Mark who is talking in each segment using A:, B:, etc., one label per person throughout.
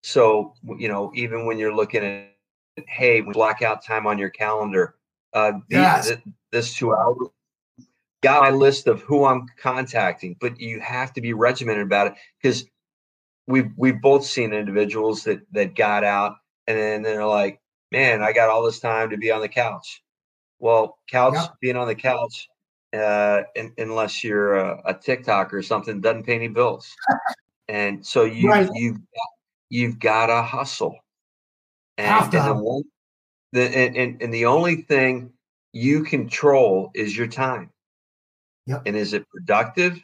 A: So, even when you're looking at, hey, block out time on your calendar,
B: Yes.
A: this 2 hours, got my list of who I'm contacting, but you have to be regimented about it, because we've both seen individuals that got out and then they're like, man, I got all this time to be on the couch. Well,
B: Yep.
A: being on the couch, unless you're a TikTok or something, doesn't pay any bills. And so
B: Right.
A: you've got to hustle.
B: Have to
A: And
B: have.
A: the only thing you control is your time.
B: Yep.
A: And is it productive?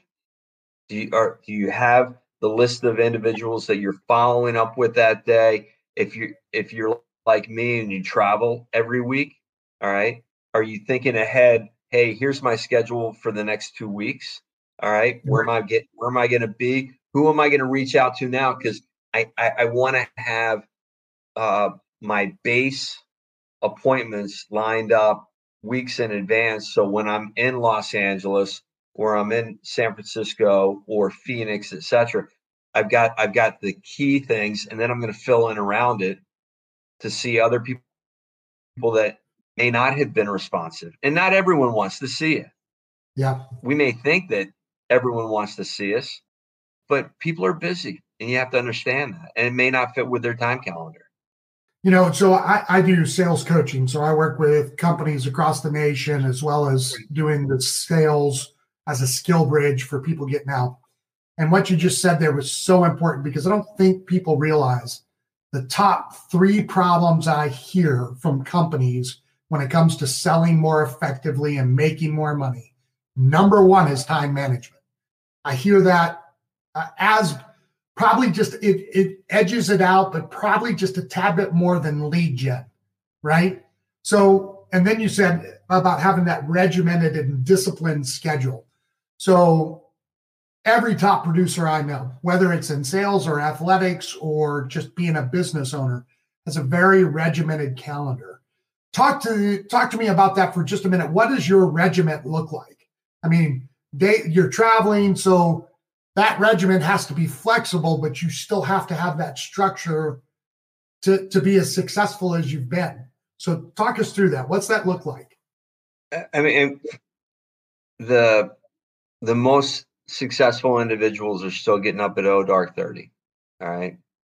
A: Do you have the list of individuals that you're following up with that day? If you're like me and you travel every week, all right, are you thinking ahead? Hey, here's my schedule for the next 2 weeks. All right,
B: Right.
A: where am I going to be? Who am I going to reach out to now? Because I want to have uh, my base appointments lined up weeks in advance. So when I'm in Los Angeles or I'm in San Francisco or Phoenix, etc., I've got the key things, and then I'm going to fill in around it to see other people that may not have been responsive. And not everyone wants to see it.
B: Yep.
A: We may think that everyone wants to see us, but people are busy, and you have to understand that. And it may not fit with their time calendar.
B: So I do sales coaching. So I work with companies across the nation as well as doing the sales as a skill bridge for people getting out. And what you just said there was so important because I don't think people realize the top three problems I hear from companies when it comes to selling more effectively and making more money. Number one is time management. I hear that as probably just it edges it out, but probably just a tad bit more than lead gen, right? So, and then you said about having that regimented and disciplined schedule. So every top producer I know, whether it's in sales or athletics or just being a business owner, has a very regimented calendar. Talk to me about that for just a minute. What does your regiment look like? I mean, you're traveling, so that regiment has to be flexible, but you still have to have that structure to be as successful as you've been. So talk us through that. What's that look like?
A: I mean, the most successful individuals are still getting up at dark 30. All right.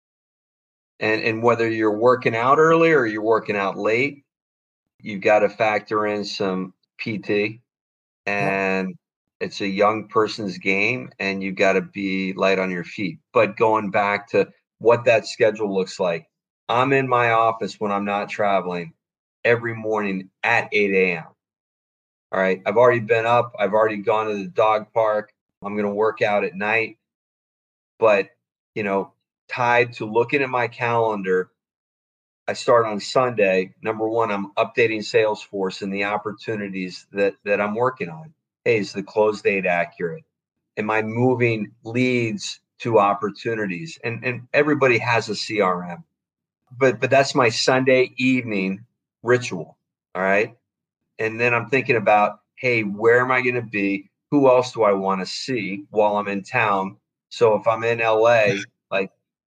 A: And whether you're working out early or you're working out late, you've got to factor in some PT,
B: Yep.
A: and it's a young person's game, and you've got to be light on your feet. But going back to what that schedule looks like, I'm in my office when I'm not traveling every morning at 8 a.m. All right. I've already been up. I've already gone to the dog park. I'm going to work out at night. But, you know, tied to looking at my calendar, I start on Sunday. Number one, I'm updating Salesforce and the opportunities that I'm working on. Hey, is the close date accurate? Am I moving leads to opportunities? And everybody has a CRM, but that's my Sunday evening ritual. All right. And then I'm thinking about, hey, where am I going to be? Who else do I want to see while I'm in town? So if I'm in LA, like,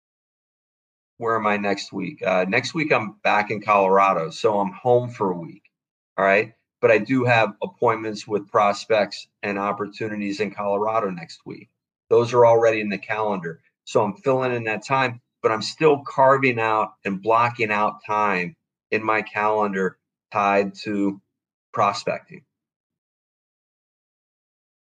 A: where am I next week? Next week, I'm back in Colorado. So I'm home for a week. All right. But I do have appointments with prospects and opportunities in Colorado next week. Those are already in the calendar. So I'm filling in that time, but I'm still carving out and blocking out time in my calendar tied to prospecting.